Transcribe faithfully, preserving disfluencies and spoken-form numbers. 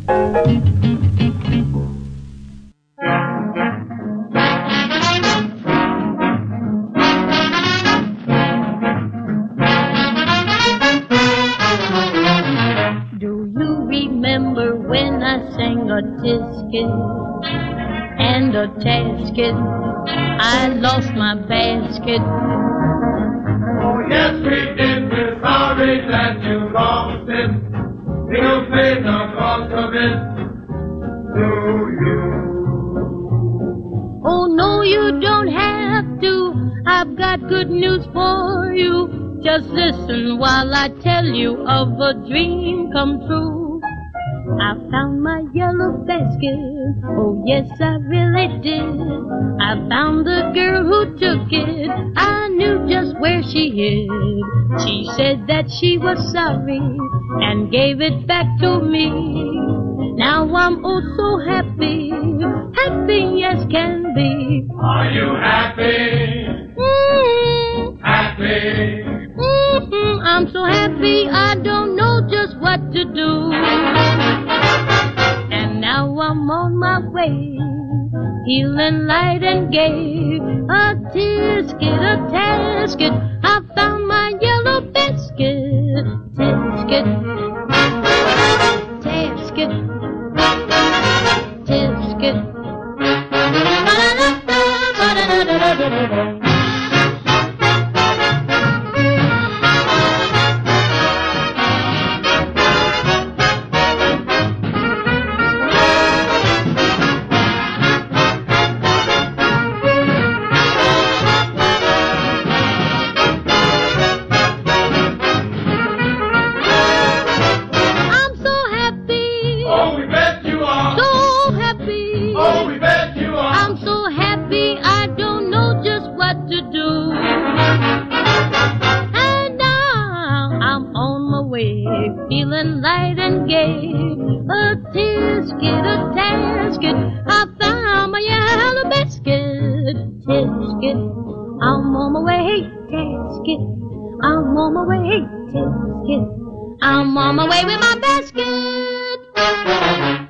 Remember when I sang a tisket and a tasket, I lost my basket. Oh yes we did, we're sorry that you lost it. We'll pay the cost of it to you. Oh no, you don't have to, I've got good news for you. Just listen while I tell you of a dream come true. I found my yellow basket, oh yes I really did. I found the girl who took it, I knew just where she hid. She said that she was sorry and gave it back to me. Now I'm oh so happy, happy as can be. Are you happy? Mm-hmm. Happy? Mm-hmm. I'm so happy I don't know just what to do. Now I'm on my way, feeling light and gay. A tisket, a tasket, I found my yellow basket. Tisket, tasket, tisket. Ba-da-da-da, ba-da-da-da-da-da-da. Oh, we bet you are. I'm so happy I don't know just what to do. And now I'm on my way, feeling light and gay. A tisket, a tasket, I found my yellow basket. Tisket, I'm on my way, tasket. I'm on my way, tisket. I'm on my way with my basket.